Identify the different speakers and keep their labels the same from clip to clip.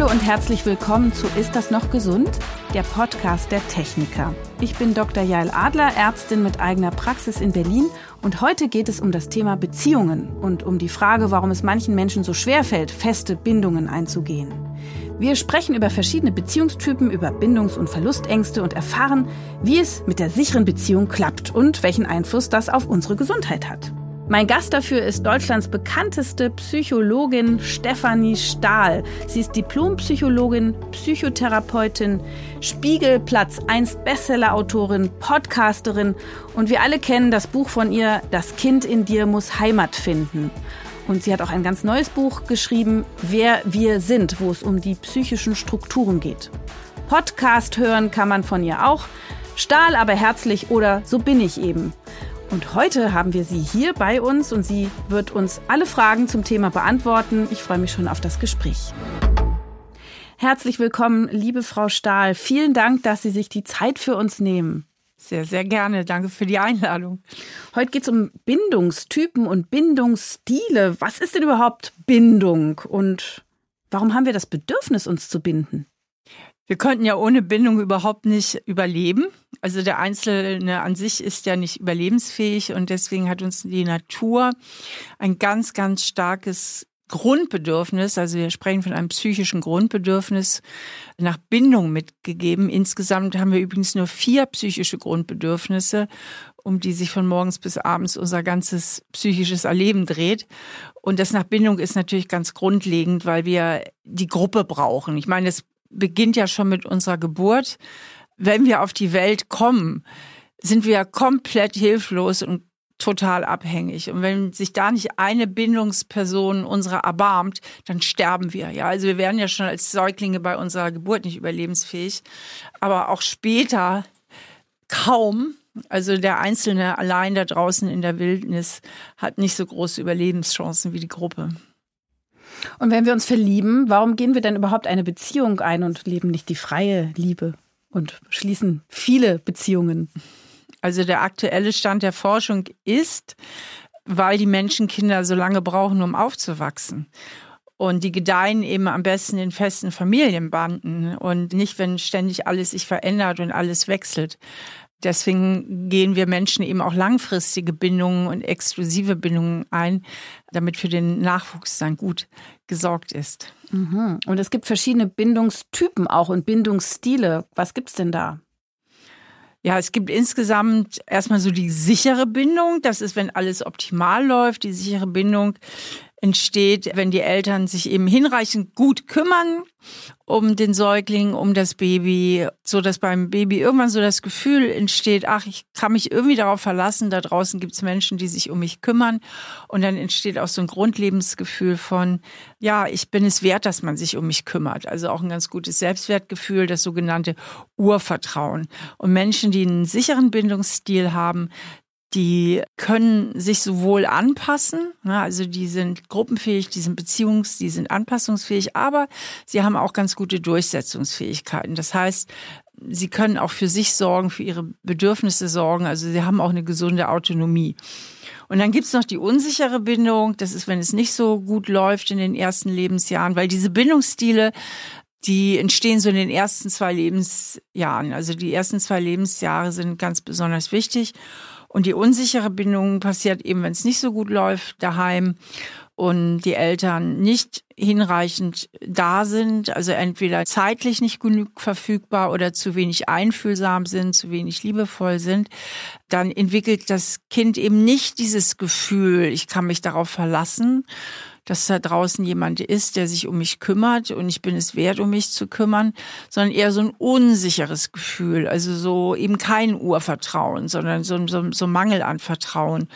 Speaker 1: Hallo und herzlich willkommen zu Ist das noch gesund? Der Podcast der Techniker. Ich bin Dr. Jael Adler, Ärztin mit eigener Praxis in Berlin und heute geht es um das Thema Beziehungen und um die Frage, warum es manchen Menschen so schwerfällt, feste Bindungen einzugehen. Wir sprechen über verschiedene Beziehungstypen, über Bindungs- und Verlustängste und erfahren, wie es mit der sicheren Beziehung klappt und welchen Einfluss das auf unsere Gesundheit hat. Mein Gast dafür ist Deutschlands bekannteste Psychologin Stefanie Stahl. Sie ist Diplompsychologin, Psychotherapeutin, Spiegel Platz 1 Bestseller-Autorin, Podcasterin und wir alle kennen das Buch von ihr, Das Kind in dir muss Heimat finden. Und sie hat auch ein ganz neues Buch geschrieben, Wer wir sind, wo es um die psychischen Strukturen geht. Podcast hören kann man von ihr auch. Stahl aber herzlich oder so bin ich eben. Und heute haben wir sie hier bei uns und sie wird uns alle Fragen zum Thema beantworten. Ich freue mich schon auf das Gespräch. Herzlich willkommen, liebe Frau Stahl. Vielen Dank, dass Sie sich die Zeit für uns nehmen.
Speaker 2: Sehr, sehr gerne. Danke für die Einladung.
Speaker 1: Heute geht es um Bindungstypen und Bindungsstile. Was ist denn überhaupt Bindung und warum haben wir das Bedürfnis, uns zu binden?
Speaker 2: Wir könnten ja ohne Bindung überhaupt nicht überleben. Also der Einzelne an sich ist ja nicht überlebensfähig und deswegen hat uns die Natur ein ganz, ganz starkes Grundbedürfnis, also wir sprechen von einem psychischen Grundbedürfnis, nach Bindung mitgegeben. Insgesamt haben wir übrigens nur 4 psychische Grundbedürfnisse, um die sich von morgens bis abends unser ganzes psychisches Erleben dreht. Und das nach Bindung ist natürlich ganz grundlegend, weil wir die Gruppe brauchen. Ich meine, das beginnt ja schon mit unserer Geburt. Wenn wir auf die Welt kommen, sind wir komplett hilflos und total abhängig. Und wenn sich da nicht eine Bindungsperson unserer erbarmt, dann sterben wir. Ja, also wir werden ja schon als Säuglinge bei unserer Geburt nicht überlebensfähig, aber auch später kaum. Also der Einzelne allein da draußen in der Wildnis hat nicht so große Überlebenschancen wie die Gruppe.
Speaker 1: Und wenn wir uns verlieben, warum gehen wir denn überhaupt eine Beziehung ein und leben nicht die freie Liebe und schließen viele Beziehungen?
Speaker 2: Also der aktuelle Stand der Forschung ist, weil die Menschenkinder so lange brauchen, um aufzuwachsen. Und die gedeihen eben am besten in festen Familienbanden und nicht, wenn ständig alles sich verändert und alles wechselt. Deswegen gehen wir Menschen eben auch langfristige Bindungen und exklusive Bindungen ein, damit für den Nachwuchs dann gut gesorgt ist.
Speaker 1: Mhm. Und es gibt verschiedene Bindungstypen auch und Bindungsstile. Was gibt's denn da?
Speaker 2: Ja, es gibt insgesamt erstmal so die sichere Bindung. Das ist, wenn alles optimal läuft. Die sichere Bindung entsteht, wenn die Eltern sich eben hinreichend gut kümmern um den Säugling, um das Baby, so dass beim Baby irgendwann so das Gefühl entsteht, ach, ich kann mich irgendwie darauf verlassen, da draußen gibt's Menschen, die sich um mich kümmern. Und dann entsteht auch so ein Grundlebensgefühl von, ja, ich bin es wert, dass man sich um mich kümmert. Also auch ein ganz gutes Selbstwertgefühl, das sogenannte Urvertrauen. Und Menschen, die einen sicheren Bindungsstil haben, die können sich sowohl anpassen, also die sind gruppenfähig, die sind anpassungsfähig, aber sie haben auch ganz gute Durchsetzungsfähigkeiten. Das heißt, sie können auch für sich sorgen, für ihre Bedürfnisse sorgen, also sie haben auch eine gesunde Autonomie. Und dann gibt's noch die unsichere Bindung, das ist, wenn es nicht so gut läuft in den ersten Lebensjahren, weil diese Bindungsstile, die entstehen so in den ersten 2 Lebensjahren. Also die ersten 2 Lebensjahre sind ganz besonders wichtig. Und die unsichere Bindung passiert eben, wenn es nicht so gut läuft daheim und die Eltern nicht hinreichend da sind, also entweder zeitlich nicht genug verfügbar oder zu wenig einfühlsam sind, zu wenig liebevoll sind, dann entwickelt das Kind eben nicht dieses Gefühl, ich kann mich darauf verlassen, dass da draußen jemand ist, der sich um mich kümmert und ich bin es wert, um mich zu kümmern, sondern eher so ein unsicheres Gefühl, also so eben kein Urvertrauen, sondern so Mangel an Vertrauen.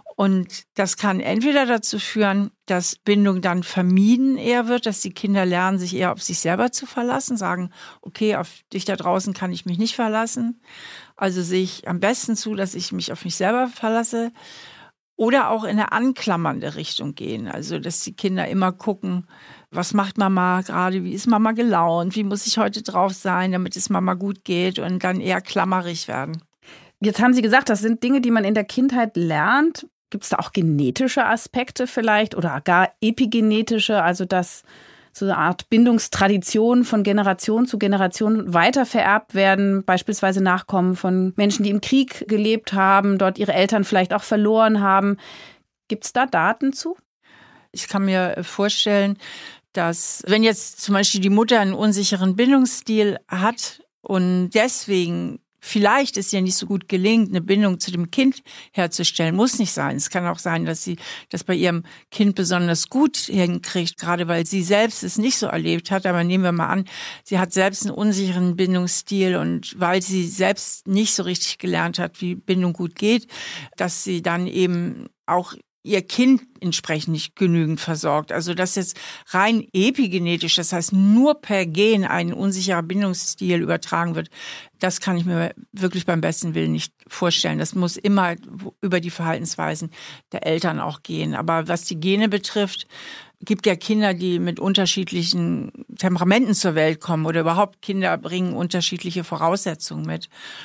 Speaker 2: Und das kann entweder dazu führen, dass Bindung dann vermieden eher wird, dass die Kinder lernen, sich eher auf sich selber zu verlassen, sagen, okay, auf dich da draußen kann ich mich nicht verlassen. Also sehe ich am besten zu, dass ich mich auf mich selber verlasse. Oder auch in eine anklammernde Richtung gehen. Also, dass die Kinder immer gucken, was macht Mama gerade, wie ist Mama gelaunt, wie muss ich heute drauf sein, damit es Mama gut geht und dann eher klammerig werden.
Speaker 1: Jetzt haben Sie gesagt, das sind Dinge, die man in der Kindheit lernt. Gibt es da auch genetische Aspekte vielleicht oder gar epigenetische, also dass so eine Art Bindungstradition von Generation zu Generation weitervererbt werden, beispielsweise Nachkommen von Menschen, die im Krieg gelebt haben, dort ihre Eltern vielleicht auch verloren haben. Gibt es da Daten zu?
Speaker 2: Ich kann mir vorstellen, dass wenn jetzt zum Beispiel die Mutter einen unsicheren Bindungsstil hat und deswegen vielleicht es ihr nicht so gut gelingt, eine Bindung zu dem Kind herzustellen, muss nicht sein. Es kann auch sein, dass sie das bei ihrem Kind besonders gut hinkriegt, gerade weil sie selbst es nicht so erlebt hat. Aber nehmen wir mal an, sie hat selbst einen unsicheren Bindungsstil und weil sie selbst nicht so richtig gelernt hat, wie Bindung gut geht, dass sie dann eben auch ihr Kind entsprechend nicht genügend versorgt. Also dass jetzt rein epigenetisch, das heißt nur per Gen ein unsicherer Bindungsstil übertragen wird, das kann ich mir wirklich beim besten Willen nicht vorstellen. Das muss immer über die Verhaltensweisen der Eltern auch gehen. Aber was die Gene betrifft, gibt ja Kinder, die mit unterschiedlichen Temperamenten zur Welt kommen oder überhaupt Kinder bringen unterschiedliche Voraussetzungen mit.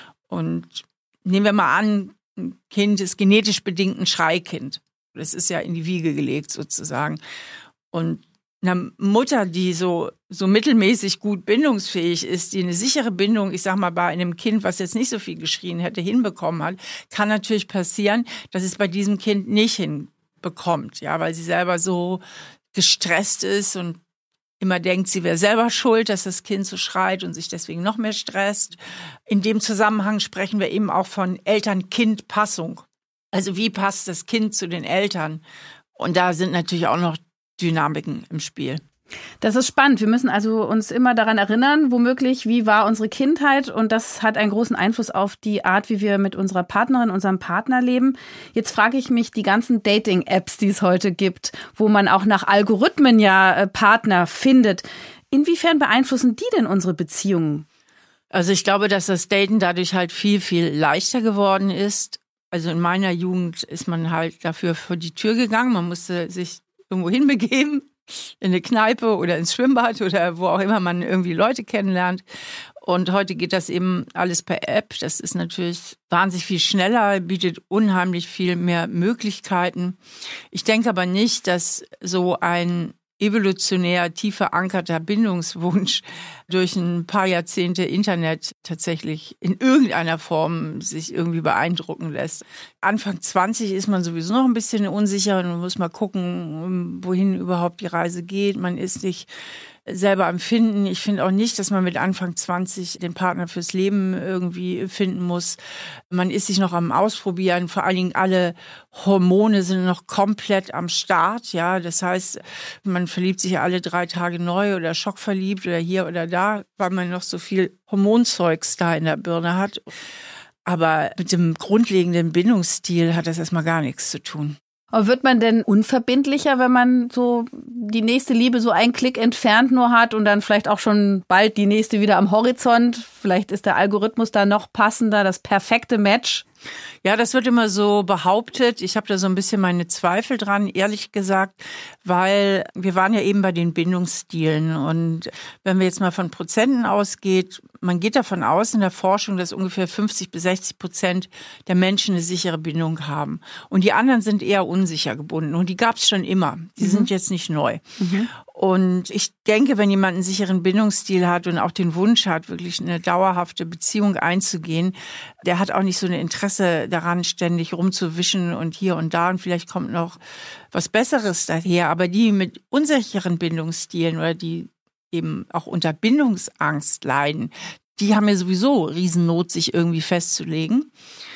Speaker 2: Und nehmen wir mal an, ein Kind ist genetisch bedingt ein Schreikind. Das ist ja in die Wiege gelegt sozusagen. Und eine Mutter, die so mittelmäßig gut bindungsfähig ist, die eine sichere Bindung, ich sag mal, bei einem Kind, was jetzt nicht so viel geschrien hätte, hinbekommen hat, kann natürlich passieren, dass es bei diesem Kind nicht hinbekommt, ja, weil sie selber so gestresst ist und immer denkt, sie wäre selber schuld, dass das Kind so schreit und sich deswegen noch mehr stresst. In dem Zusammenhang sprechen wir eben auch von Eltern-Kind-Passung. Also wie passt das Kind zu den Eltern? Und da sind natürlich auch noch Dynamiken im Spiel.
Speaker 1: Das ist spannend. Wir müssen also uns immer daran erinnern, womöglich, wie war unsere Kindheit? Und das hat einen großen Einfluss auf die Art, wie wir mit unserer Partnerin, unserem Partner leben. Jetzt frage ich mich, die ganzen Dating-Apps, die es heute gibt, wo man auch nach Algorithmen ja Partner findet, inwiefern beeinflussen die denn unsere Beziehungen?
Speaker 2: Also ich glaube, dass das Daten dadurch halt viel, viel leichter geworden ist. Also in meiner Jugend ist man halt dafür vor die Tür gegangen. Man musste sich irgendwo hinbegeben, in eine Kneipe oder ins Schwimmbad oder wo auch immer man irgendwie Leute kennenlernt. Und heute geht das eben alles per App. Das ist natürlich wahnsinnig viel schneller, bietet unheimlich viel mehr Möglichkeiten. Ich denke aber nicht, dass so ein evolutionär tief verankerter Bindungswunsch durch ein paar Jahrzehnte Internet tatsächlich in irgendeiner Form sich irgendwie beeindrucken lässt. Anfang 20 ist man sowieso noch ein bisschen unsicher und man muss mal gucken, wohin überhaupt die Reise geht. Man ist nicht selber am Finden. Ich finde auch nicht, dass man mit Anfang 20 den Partner fürs Leben irgendwie finden muss. Man ist sich noch am Ausprobieren. Vor allen Dingen alle Hormone sind noch komplett am Start. Ja, das heißt, man verliebt sich ja alle 3 Tage neu oder schockverliebt oder hier oder da, weil man noch so viel Hormonzeugs da in der Birne hat. Aber mit dem grundlegenden Bindungsstil hat das erstmal gar nichts zu tun.
Speaker 1: Aber wird man denn unverbindlicher, wenn man so die nächste Liebe so einen Klick entfernt nur hat und dann vielleicht auch schon bald die nächste wieder am Horizont? Vielleicht ist der Algorithmus da noch passender, das perfekte Match?
Speaker 2: Ja, das wird immer so behauptet. Ich habe da so ein bisschen meine Zweifel dran, ehrlich gesagt, weil wir waren ja eben bei den Bindungsstilen. Und wenn wir jetzt mal von Prozenten ausgeht, man geht davon aus in der Forschung, dass ungefähr 50-60% der Menschen eine sichere Bindung haben. Und die anderen sind eher unsicher gebunden. Und die gab es schon immer. Die sind jetzt nicht neu. Und ich denke, wenn jemand einen sicheren Bindungsstil hat und auch den Wunsch hat, wirklich eine dauerhafte Beziehung einzugehen, der hat auch nicht so ein Interesse daran, ständig rumzuwischen und hier und da. Und vielleicht kommt noch was Besseres daher. Aber die mit unsicheren Bindungsstilen oder die eben auch unter Bindungsangst leiden, die haben ja sowieso Riesennot, sich irgendwie festzulegen.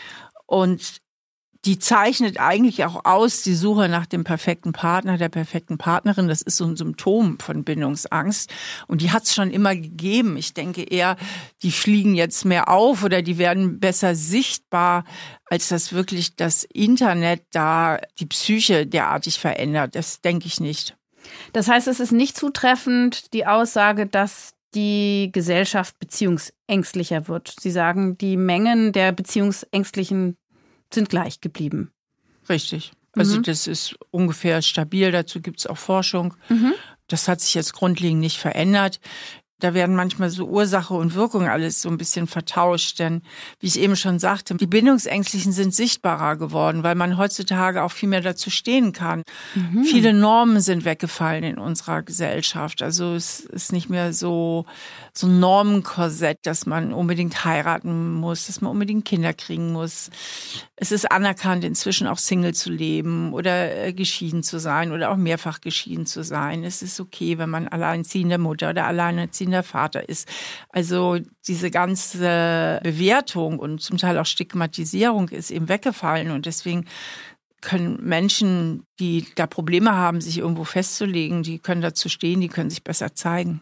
Speaker 2: Und die zeichnet eigentlich auch aus, die Suche nach dem perfekten Partner, der perfekten Partnerin. Das ist so ein Symptom von Bindungsangst. Und die hat es schon immer gegeben. Ich denke eher, die fliegen jetzt mehr auf oder die werden besser sichtbar, als dass wirklich das Internet da die Psyche derartig verändert. Das denke ich nicht.
Speaker 1: Das heißt, es ist nicht zutreffend, die Aussage, dass die Gesellschaft beziehungsängstlicher wird. Sie sagen, die Mengen der Beziehungsängstlichen sind gleich geblieben.
Speaker 2: Richtig. Also das ist ungefähr stabil. Dazu gibt es auch Forschung. Das hat sich jetzt grundlegend nicht verändert. Da werden manchmal so Ursache und Wirkung alles so ein bisschen vertauscht. Denn, wie ich eben schon sagte, die Bindungsängstlichen sind sichtbarer geworden, weil man heutzutage auch viel mehr dazu stehen kann. Viele Normen sind weggefallen in unserer Gesellschaft. Also es ist nicht mehr so ein Normenkorsett, dass man unbedingt heiraten muss, dass man unbedingt Kinder kriegen muss. Es ist anerkannt, inzwischen auch Single zu leben oder geschieden zu sein oder auch mehrfach geschieden zu sein. Es ist okay, wenn man alleinerziehende Mutter oder alleinerziehender Vater ist. Also diese ganze Bewertung und zum Teil auch Stigmatisierung ist eben weggefallen und deswegen können Menschen, die da Probleme haben, sich irgendwo festzulegen, die können dazu stehen, die können sich besser zeigen.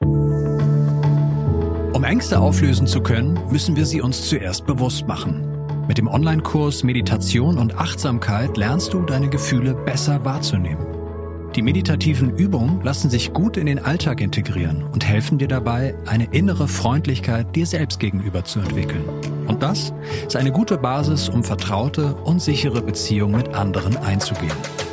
Speaker 3: Um Ängste auflösen zu können, müssen wir sie uns zuerst bewusst machen. Mit dem Online-Kurs Meditation und Achtsamkeit lernst du, deine Gefühle besser wahrzunehmen. Die meditativen Übungen lassen sich gut in den Alltag integrieren und helfen dir dabei, eine innere Freundlichkeit dir selbst gegenüber zu entwickeln. Und das ist eine gute Basis, um vertraute und sichere Beziehungen mit anderen einzugehen.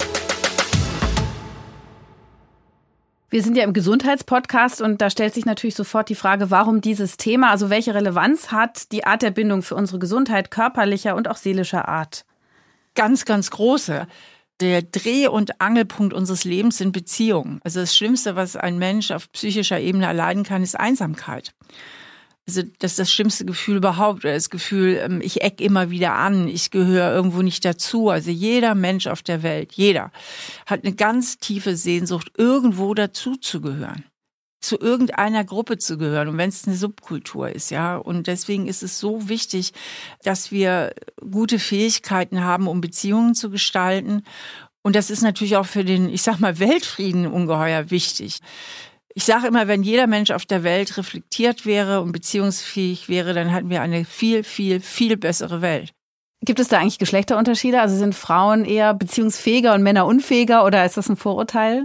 Speaker 1: Wir sind ja im Gesundheitspodcast und da stellt sich natürlich sofort die Frage, warum dieses Thema, also welche Relevanz hat die Art der Bindung für unsere Gesundheit körperlicher und auch seelischer Art?
Speaker 2: Ganz, ganz große. Der Dreh- und Angelpunkt unseres Lebens sind Beziehungen. Also das Schlimmste, was ein Mensch auf psychischer Ebene erleiden kann, ist Einsamkeit. Also das ist das schlimmste Gefühl überhaupt. Oder das Gefühl, ich ecke immer wieder an, ich gehöre irgendwo nicht dazu. Also jeder Mensch auf der Welt, jeder, hat eine ganz tiefe Sehnsucht, irgendwo dazu zu gehören. Zu irgendeiner Gruppe zu gehören und wenn es eine Subkultur ist, ja. Und deswegen ist es so wichtig, dass wir gute Fähigkeiten haben, um Beziehungen zu gestalten. Und das ist natürlich auch für den, ich sag mal, Weltfrieden ungeheuer wichtig. Ich sage immer, wenn jeder Mensch auf der Welt reflektiert wäre und beziehungsfähig wäre, dann hätten wir eine viel, viel, viel bessere Welt.
Speaker 1: Gibt es da eigentlich Geschlechterunterschiede? Also sind Frauen eher beziehungsfähiger und Männer unfähiger oder ist das ein Vorurteil?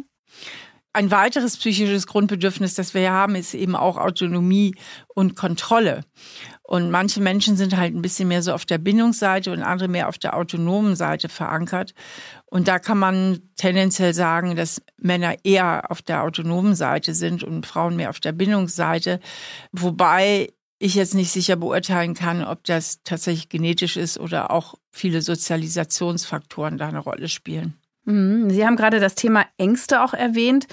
Speaker 2: Ein weiteres psychisches Grundbedürfnis, das wir haben, ist eben auch Autonomie und Kontrolle. Und manche Menschen sind halt ein bisschen mehr so auf der Bindungsseite und andere mehr auf der autonomen Seite verankert. Und da kann man tendenziell sagen, dass Männer eher auf der autonomen Seite sind und Frauen mehr auf der Bindungsseite. Wobei ich jetzt nicht sicher beurteilen kann, ob das tatsächlich genetisch ist oder auch viele Sozialisationsfaktoren da eine Rolle spielen.
Speaker 1: Sie haben gerade das Thema Ängste auch erwähnt.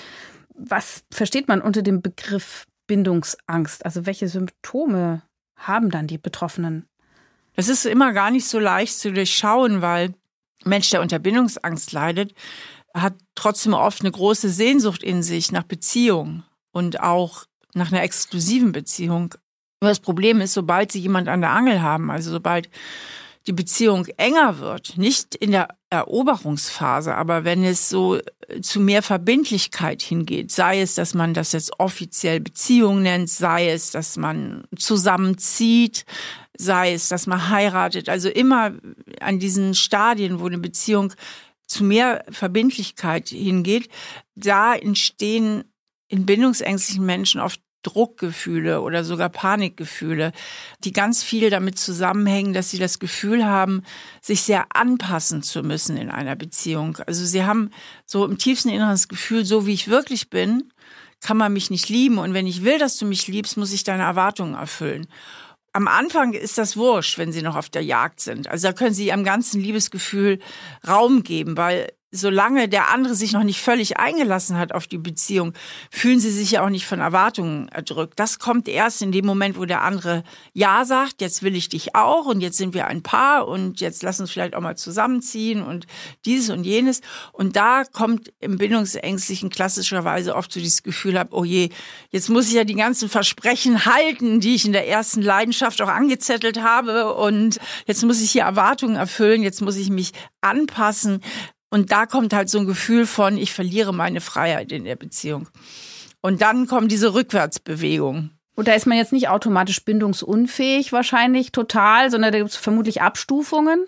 Speaker 1: Was versteht man unter dem Begriff Bindungsangst? Also welche Symptome haben dann die Betroffenen?
Speaker 2: Das ist immer gar nicht so leicht zu durchschauen, weil ein Mensch, der unter Bindungsangst leidet, hat trotzdem oft eine große Sehnsucht in sich nach Beziehung und auch nach einer exklusiven Beziehung. Nur das Problem ist, sobald sie jemand an der Angel haben, also sobald die Beziehung enger wird, nicht in der Eroberungsphase, aber wenn es so zu mehr Verbindlichkeit hingeht, sei es, dass man das jetzt offiziell Beziehung nennt, sei es, dass man zusammenzieht, sei es, dass man heiratet, also immer an diesen Stadien, wo eine Beziehung zu mehr Verbindlichkeit hingeht, da entstehen in bindungsängstlichen Menschen oft Druckgefühle oder sogar Panikgefühle, die ganz viel damit zusammenhängen, dass sie das Gefühl haben, sich sehr anpassen zu müssen in einer Beziehung. Also sie haben so im tiefsten Inneren das Gefühl, so wie ich wirklich bin, kann man mich nicht lieben. Und wenn ich will, dass du mich liebst, muss ich deine Erwartungen erfüllen. Am Anfang ist das wurscht, wenn sie noch auf der Jagd sind. Also da können sie ihrem ganzen Liebesgefühl Raum geben, weil solange der andere sich noch nicht völlig eingelassen hat auf die Beziehung, fühlen sie sich ja auch nicht von Erwartungen erdrückt. Das kommt erst in dem Moment, wo der andere Ja sagt, jetzt will ich dich auch und jetzt sind wir ein Paar und jetzt lass uns vielleicht auch mal zusammenziehen und dieses und jenes. Und da kommt im Bindungsängstlichen klassischerweise oft so dieses Gefühl ab, oh je, jetzt muss ich ja die ganzen Versprechen halten, die ich in der ersten Leidenschaft auch angezettelt habe und jetzt muss ich hier Erwartungen erfüllen, jetzt muss ich mich anpassen. Und da kommt halt so ein Gefühl von, ich verliere meine Freiheit in der Beziehung. Und dann kommt diese Rückwärtsbewegung.
Speaker 1: Und da ist man jetzt nicht automatisch bindungsunfähig wahrscheinlich total, sondern da gibt es vermutlich Abstufungen?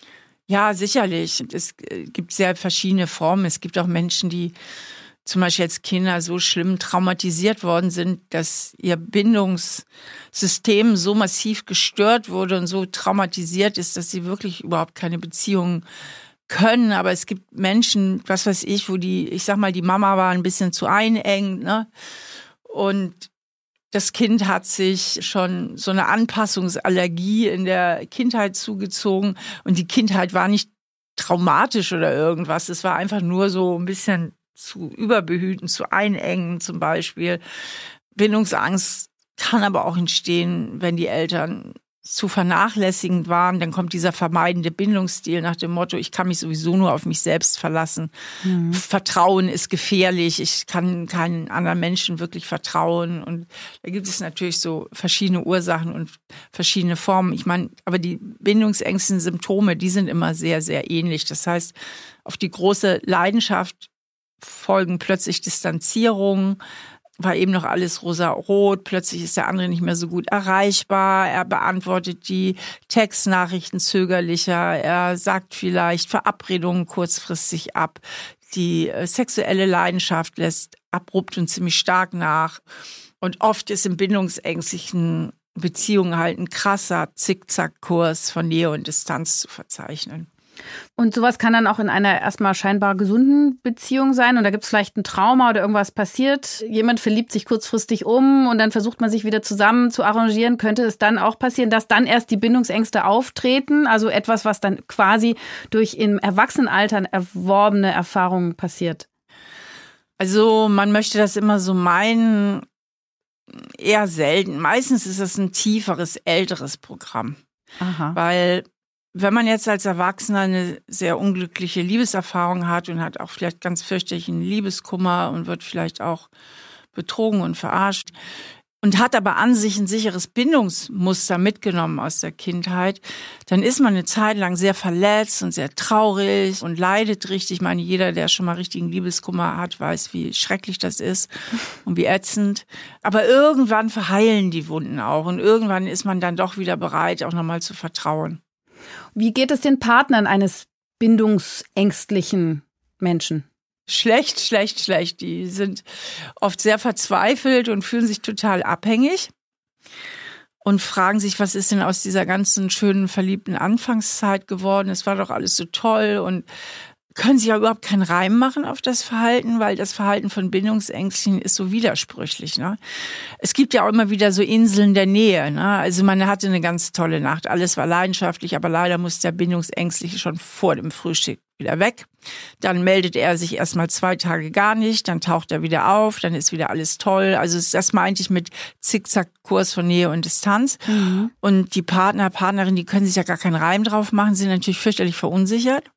Speaker 2: Ja, sicherlich. Es gibt sehr verschiedene Formen. Es gibt auch Menschen, die zum Beispiel als Kinder so schlimm traumatisiert worden sind, dass ihr Bindungssystem so massiv gestört wurde und so traumatisiert ist, dass sie wirklich überhaupt keine Beziehungen können, aber es gibt Menschen, was weiß ich, wo die Mama war ein bisschen zu einengt, ne? Und Das Kind hat sich schon so eine Anpassungsallergie in der Kindheit zugezogen und die Kindheit war nicht traumatisch oder irgendwas. Es war einfach nur so ein bisschen zu überbehüten, zu einengen zum Beispiel. Bindungsangst kann aber auch entstehen, wenn die Eltern zu vernachlässigend waren. Dann kommt dieser vermeidende Bindungsstil nach dem Motto, ich kann mich sowieso nur auf mich selbst verlassen. Mhm. Vertrauen ist gefährlich. Ich kann keinen anderen Menschen wirklich vertrauen. Und da gibt es natürlich so verschiedene Ursachen und verschiedene Formen. Ich meine, aber die bindungsängstlichen Symptome, die sind immer sehr, sehr ähnlich. Das heißt, auf die große Leidenschaft folgen plötzlich Distanzierung, war eben noch alles rosa-rot, plötzlich ist der andere nicht mehr so gut erreichbar, er beantwortet die Textnachrichten zögerlicher, er sagt vielleicht Verabredungen kurzfristig ab, die sexuelle Leidenschaft lässt abrupt und ziemlich stark nach und oft ist in bindungsängstlichen Beziehungen halt ein krasser Zickzackkurs von Nähe und Distanz zu verzeichnen.
Speaker 1: Und sowas kann dann auch in einer erstmal scheinbar gesunden Beziehung sein und da gibt es vielleicht ein Trauma oder irgendwas passiert. Jemand verliebt sich kurzfristig um und dann versucht man sich wieder zusammen zu arrangieren. Könnte es dann auch passieren, dass dann erst die Bindungsängste auftreten? Also etwas, was dann quasi durch im Erwachsenenalter erworbene Erfahrungen passiert?
Speaker 2: Also man möchte das immer so meinen, eher selten. Meistens ist es ein tieferes, älteres Programm.
Speaker 1: Aha.
Speaker 2: Weil wenn man jetzt als Erwachsener eine sehr unglückliche Liebeserfahrung hat und hat auch vielleicht ganz fürchterlichen Liebeskummer und wird vielleicht auch betrogen und verarscht und hat aber an sich ein sicheres Bindungsmuster mitgenommen aus der Kindheit, dann ist man eine Zeit lang sehr verletzt und sehr traurig und leidet richtig. Ich meine, jeder, der schon mal richtigen Liebeskummer hat, weiß, wie schrecklich das ist und wie ätzend. Aber irgendwann verheilen die Wunden auch und irgendwann ist man dann doch wieder bereit, auch nochmal zu vertrauen.
Speaker 1: Wie geht es den Partnern eines bindungsängstlichen Menschen?
Speaker 2: Schlecht. Die sind oft sehr verzweifelt und fühlen sich total abhängig und fragen sich, was ist denn aus dieser ganzen schönen, verliebten Anfangszeit geworden? Es war doch alles so toll und können sich ja überhaupt keinen Reim machen auf das Verhalten, weil das Verhalten von Bindungsängstlichen ist so widersprüchlich. Ne? Es gibt ja auch immer wieder so Inseln der Nähe. Ne? Also man hatte eine ganz tolle Nacht, alles war leidenschaftlich, aber leider muss der Bindungsängstliche schon vor dem Frühstück wieder weg. Dann meldet er sich erstmal 2 Tage gar nicht, dann taucht er wieder auf, dann ist wieder alles toll. Also das meinte ich mit Zickzackkurs von Nähe und Distanz. Mhm. Und die Partnerin, die können sich ja gar keinen Reim drauf machen, sind natürlich fürchterlich verunsichert.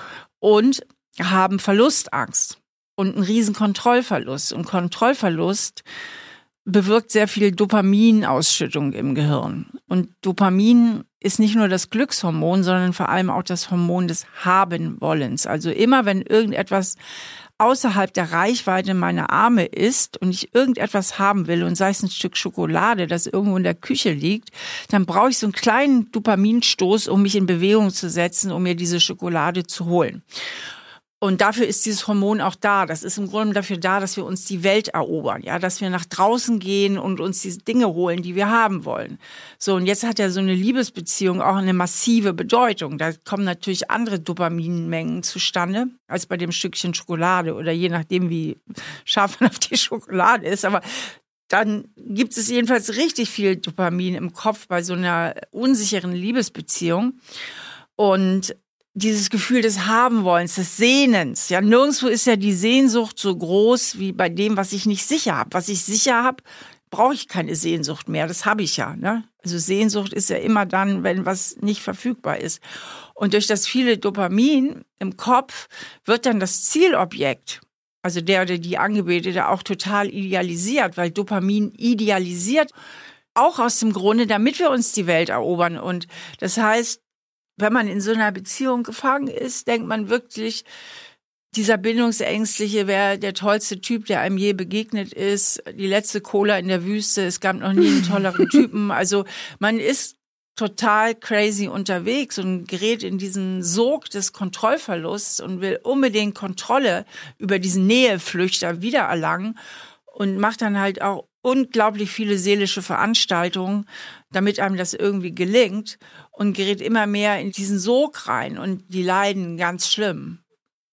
Speaker 2: Und haben Verlustangst und einen riesen Kontrollverlust. Und Kontrollverlust bewirkt sehr viel Dopaminausschüttung im Gehirn. Und Dopamin ist nicht nur das Glückshormon, sondern vor allem auch das Hormon des Haben-Wollens. Also immer, wenn irgendetwas außerhalb der Reichweite meiner Arme ist und ich irgendetwas haben will und sei es ein Stück Schokolade, das irgendwo in der Küche liegt, dann brauche ich so einen kleinen Dopaminstoß, um mich in Bewegung zu setzen, um mir diese Schokolade zu holen. Und dafür ist dieses Hormon auch da. Das ist im Grunde dafür da, dass wir uns die Welt erobern, ja, dass wir nach draußen gehen und uns diese Dinge holen, die wir haben wollen. So, und jetzt hat ja so eine Liebesbeziehung auch eine massive Bedeutung. Da kommen natürlich andere Dopaminmengen zustande als bei dem Stückchen Schokolade oder je nachdem, wie scharf man auf die Schokolade ist. Aber dann gibt es jedenfalls richtig viel Dopamin im Kopf bei so einer unsicheren Liebesbeziehung. Und dieses Gefühl des Habenwollens, des Sehnens. Ja, nirgendwo ist ja die Sehnsucht so groß wie bei dem, was ich nicht sicher habe. Was ich sicher habe, brauche ich keine Sehnsucht mehr. Das habe ich ja. Ne? Also Sehnsucht ist ja immer dann, wenn was nicht verfügbar ist. Und durch das viele Dopamin im Kopf wird dann das Zielobjekt, also der oder die Angebetete, auch total idealisiert, weil Dopamin idealisiert auch aus dem Grunde, damit wir uns die Welt erobern. Und das heißt, wenn man in so einer Beziehung gefangen ist, denkt man wirklich, dieser Bindungsängstliche wäre der tollste Typ, der einem je begegnet ist. Die letzte Cola in der Wüste, es gab noch nie einen tolleren Typen. Also man ist total crazy unterwegs und gerät in diesen Sog des Kontrollverlusts und will unbedingt Kontrolle über diesen Näheflüchter wiedererlangen und macht dann halt auch unglaublich viele seelische Veranstaltungen, damit einem das irgendwie gelingt und gerät immer mehr in diesen Sog rein und die leiden ganz schlimm.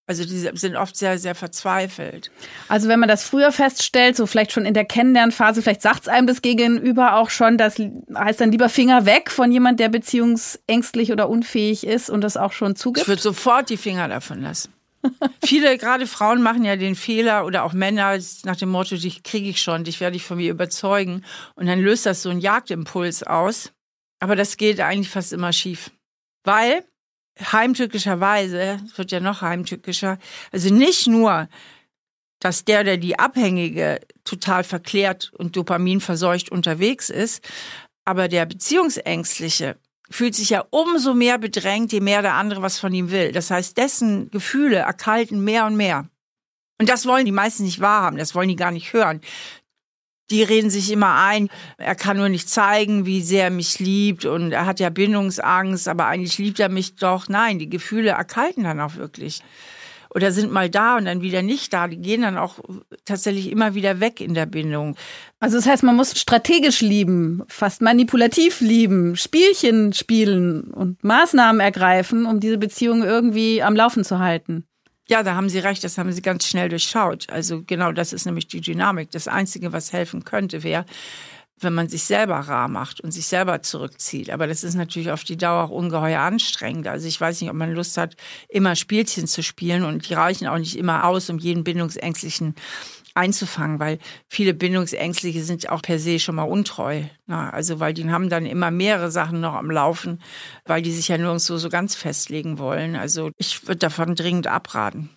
Speaker 2: Also die sind oft sehr, sehr verzweifelt.
Speaker 1: Also wenn man das früher feststellt, so vielleicht schon in der Kennenlernphase, vielleicht sagt es einem das Gegenüber auch schon, das heißt dann lieber Finger weg von jemand, der beziehungsängstlich oder unfähig ist und das auch schon zugibt?
Speaker 2: Ich würde sofort die Finger davon lassen. Viele, gerade Frauen, machen ja den Fehler oder auch Männer nach dem Motto, dich kriege ich schon, dich werde ich von mir überzeugen. Und dann löst das so einen Jagdimpuls aus. Aber das geht eigentlich fast immer schief. Weil heimtückischerweise, es wird ja noch heimtückischer, also nicht nur, dass der die Abhängige total verklärt und dopaminverseucht unterwegs ist, aber der Beziehungsängstliche fühlt sich ja umso mehr bedrängt, je mehr der andere was von ihm will. Das heißt, dessen Gefühle erkalten mehr und mehr. Und das wollen die meisten nicht wahrhaben, das wollen die gar nicht hören. Die reden sich immer ein, er kann nur nicht zeigen, wie sehr er mich liebt und er hat ja Bindungsangst, aber eigentlich liebt er mich doch. Nein, die Gefühle erkalten dann auch wirklich. Oder sind mal da und dann wieder nicht da. Die gehen dann auch tatsächlich immer wieder weg in der Bindung.
Speaker 1: Also das heißt, man muss strategisch lieben, fast manipulativ lieben, Spielchen spielen und Maßnahmen ergreifen, um diese Beziehung irgendwie am Laufen zu halten.
Speaker 2: Ja, da haben Sie recht, das haben Sie ganz schnell durchschaut. Also genau, das ist nämlich die Dynamik. Das Einzige, was helfen könnte, wäre, wenn man sich selber rar macht und sich selber zurückzieht. Aber das ist natürlich auf die Dauer auch ungeheuer anstrengend. Also ich weiß nicht, ob man Lust hat, immer Spielchen zu spielen und die reichen auch nicht immer aus, um jeden Bindungsängstlichen einzufangen, weil viele Bindungsängstliche sind auch per se schon mal untreu. Also weil die haben dann immer mehrere Sachen noch am Laufen, weil die sich ja nirgendwo so ganz festlegen wollen. Also ich würde davon dringend abraten.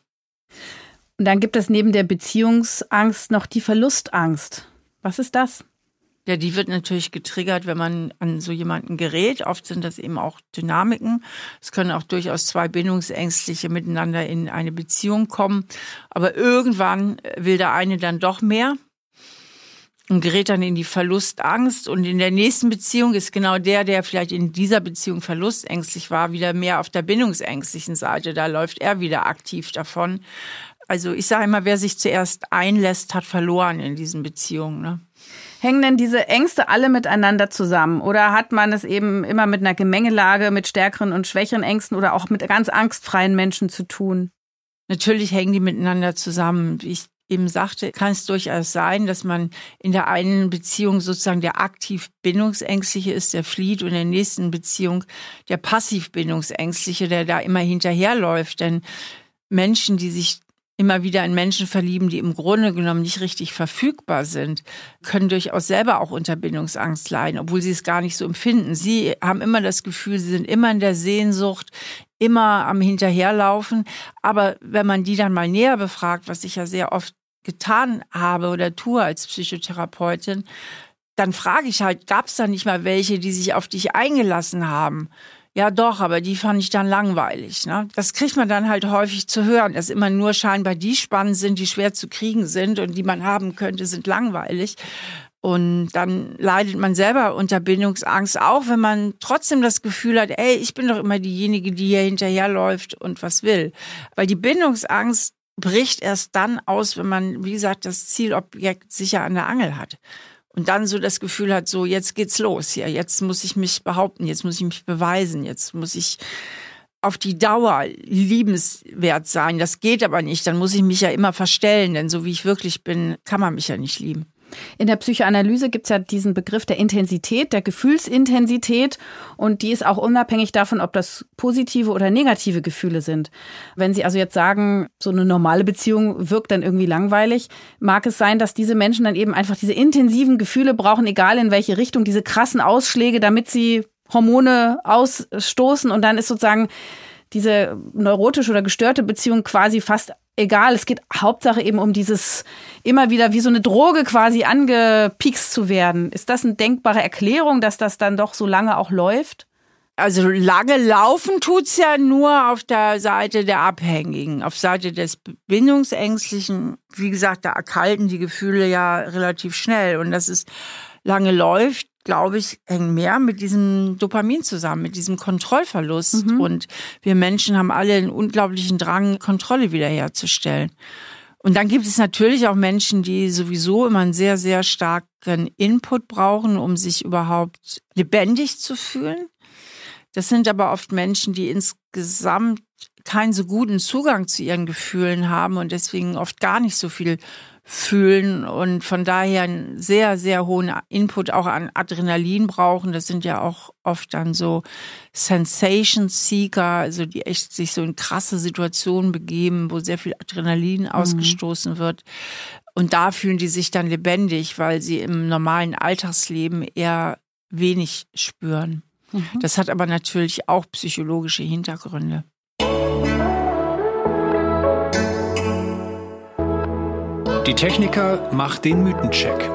Speaker 1: Und dann gibt es neben der Beziehungsangst noch die Verlustangst. Was ist das?
Speaker 2: Ja, die wird natürlich getriggert, wenn man an so jemanden gerät. Oft sind das eben auch Dynamiken. Es können auch durchaus zwei Bindungsängstliche miteinander in eine Beziehung kommen. Aber irgendwann will der eine dann doch mehr und gerät dann in die Verlustangst. Und in der nächsten Beziehung ist genau der vielleicht in dieser Beziehung verlustängstlich war, wieder mehr auf der bindungsängstlichen Seite. Da läuft er wieder aktiv davon. Also ich sage immer, wer sich zuerst einlässt, hat verloren in diesen Beziehungen, ne?
Speaker 1: Hängen denn diese Ängste alle miteinander zusammen? Oder hat man es eben immer mit einer Gemengelage, mit stärkeren und schwächeren Ängsten oder auch mit ganz angstfreien Menschen zu tun?
Speaker 2: Natürlich hängen die miteinander zusammen. Wie ich eben sagte, kann es durchaus sein, dass man in der einen Beziehung sozusagen der aktiv Bindungsängstliche ist, der flieht, und in der nächsten Beziehung der passiv Bindungsängstliche, der da immer hinterherläuft. Denn Menschen, die sich immer wieder in Menschen verlieben, die im Grunde genommen nicht richtig verfügbar sind, können durchaus selber auch unter Bindungsangst leiden, obwohl sie es gar nicht so empfinden. Sie haben immer das Gefühl, sie sind immer in der Sehnsucht, immer am Hinterherlaufen. Aber wenn man die dann mal näher befragt, was ich ja sehr oft getan habe oder tue als Psychotherapeutin, dann frage ich halt, gab es da nicht mal welche, die sich auf dich eingelassen haben? Ja doch, aber die fand ich dann langweilig, ne? Das kriegt man dann halt häufig zu hören, dass immer nur scheinbar die spannend sind, die schwer zu kriegen sind und die man haben könnte, sind langweilig. Und dann leidet man selber unter Bindungsangst, auch wenn man trotzdem das Gefühl hat, ey, ich bin doch immer diejenige, die hier hinterherläuft und was will. Weil die Bindungsangst bricht erst dann aus, wenn man, wie gesagt, das Zielobjekt sicher an der Angel hat. Und dann so das Gefühl hat, so jetzt geht's los hier, jetzt muss ich mich behaupten, jetzt muss ich mich beweisen, jetzt muss ich auf die Dauer liebenswert sein. Das geht aber nicht, dann muss ich mich ja immer verstellen, denn so wie ich wirklich bin, kann man mich ja nicht lieben.
Speaker 1: In der Psychoanalyse gibt es ja diesen Begriff der Intensität, der Gefühlsintensität, und die ist auch unabhängig davon, ob das positive oder negative Gefühle sind. Wenn Sie also jetzt sagen, so eine normale Beziehung wirkt dann irgendwie langweilig, mag es sein, dass diese Menschen dann eben einfach diese intensiven Gefühle brauchen, egal in welche Richtung, diese krassen Ausschläge, damit sie Hormone ausstoßen, und dann ist sozusagen diese neurotische oder gestörte Beziehung quasi fast egal. Es geht Hauptsache eben um dieses immer wieder wie so eine Droge quasi angepiekst zu werden. Ist das eine denkbare Erklärung, dass das dann doch so lange auch läuft?
Speaker 2: Also lange laufen tut's ja nur auf der Seite der Abhängigen. Auf Seite des Bindungsängstlichen, wie gesagt, da erkalten die Gefühle ja relativ schnell. Und dass es lange läuft, glaube ich, hängt mehr mit diesem Dopamin zusammen, mit diesem Kontrollverlust. Und wir Menschen haben alle einen unglaublichen Drang, Kontrolle wiederherzustellen. Und dann gibt es natürlich auch Menschen, die sowieso immer einen sehr, sehr starken Input brauchen, um sich überhaupt lebendig zu fühlen. Das sind aber oft Menschen, die insgesamt oft keinen so guten Zugang zu ihren Gefühlen haben und deswegen oft gar nicht so viel fühlen und von daher einen sehr, sehr hohen Input auch an Adrenalin brauchen. Das sind ja auch oft dann so Sensation Seeker, also die echt sich so in krasse Situationen begeben, wo sehr viel Adrenalin ausgestoßen wird. Und da fühlen die sich dann lebendig, weil sie im normalen Alltagsleben eher wenig spüren. Das hat aber natürlich auch psychologische Hintergründe.
Speaker 3: Die Techniker macht den Mythencheck.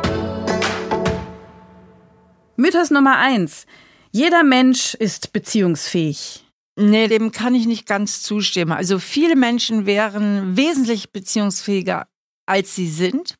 Speaker 1: Mythos Nummer 1. Jeder Mensch ist beziehungsfähig.
Speaker 2: Nee, dem kann ich nicht ganz zustimmen. Also viele Menschen wären wesentlich beziehungsfähiger, als sie sind,